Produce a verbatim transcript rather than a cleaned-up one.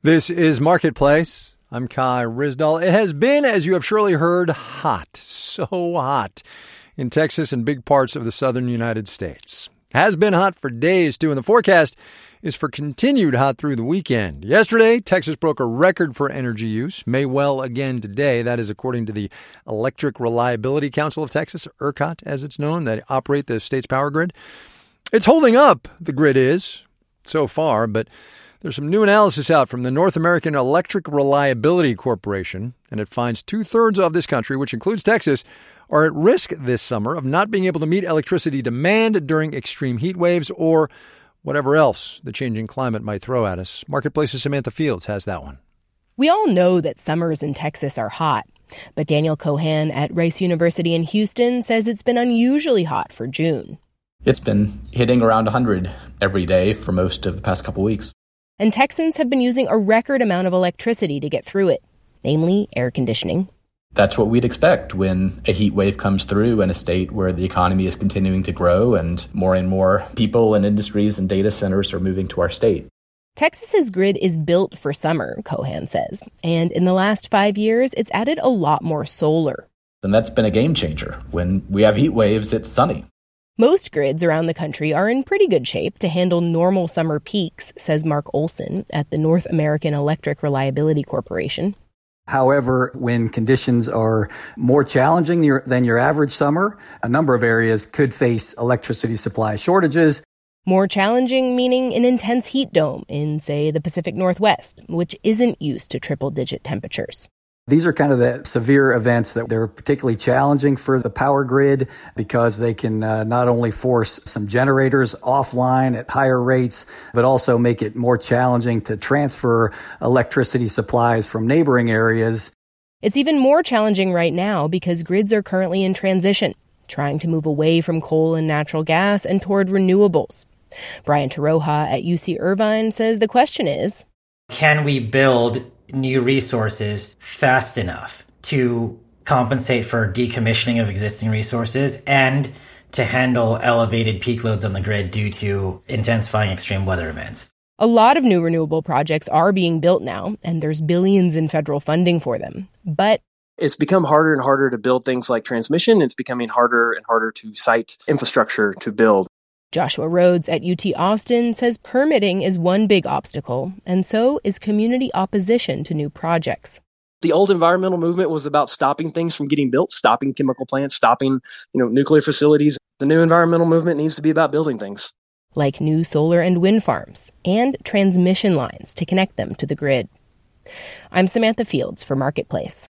This is Marketplace. I'm Kai Ryssdal. It has been, as you have surely heard, hot, so hot in Texas and big parts of the southern United States. Has been hot for days, too, and the forecast is for continued hot through the weekend. Yesterday, Texas broke a record for energy use, may well again today. That is according to the Electric Reliability Council of Texas, ERCOT as it's known, that operate the state's power grid. It's holding up, the grid is, so far, but there's some new analysis out from the North American Electric Reliability Corporation, and it finds two-thirds of this country, which includes Texas, are at risk this summer of not being able to meet electricity demand during extreme heat waves or whatever else the changing climate might throw at us. Marketplace's Samantha Fields has that one. We all know that summers in Texas are hot, but Daniel Cohan at Rice University in Houston says it's been unusually hot for June. It's been hitting around one hundred every day for most of the past couple weeks. And Texans have been using a record amount of electricity to get through it, namely air conditioning. That's what we'd expect when a heat wave comes through in a state where the economy is continuing to grow and more and more people and industries and data centers are moving to our state. Texas's grid is built for summer, Cohan says, and in the last five years, it's added a lot more solar. And that's been a game changer. When we have heat waves, it's sunny. Most grids around the country are in pretty good shape to handle normal summer peaks, says Mark Olson at the North American Electric Reliability Corporation. However, when conditions are more challenging than your average summer, a number of areas could face electricity supply shortages. More challenging meaning an intense heat dome in, say, the Pacific Northwest, which isn't used to triple-digit temperatures. These are kind of the severe events that they're particularly challenging for the power grid because they can uh, not only force some generators offline at higher rates, but also make it more challenging to transfer electricity supplies from neighboring areas. It's even more challenging right now because grids are currently in transition, trying to move away from coal and natural gas and toward renewables. Brian Taroja at U C Irvine says the question is, can we build new resources fast enough to compensate for decommissioning of existing resources and to handle elevated peak loads on the grid due to intensifying extreme weather events? A lot of new renewable projects are being built now, and there's billions in federal funding for them. But it's become harder and harder to build things like transmission. It's becoming harder and harder to site infrastructure to build. Joshua Rhodes at U T Austin says permitting is one big obstacle, and so is community opposition to new projects. The old environmental movement was about stopping things from getting built, stopping chemical plants, stopping, you know, nuclear facilities. The new environmental movement needs to be about building things. Like new solar and wind farms, and transmission lines to connect them to the grid. I'm Samantha Fields for Marketplace.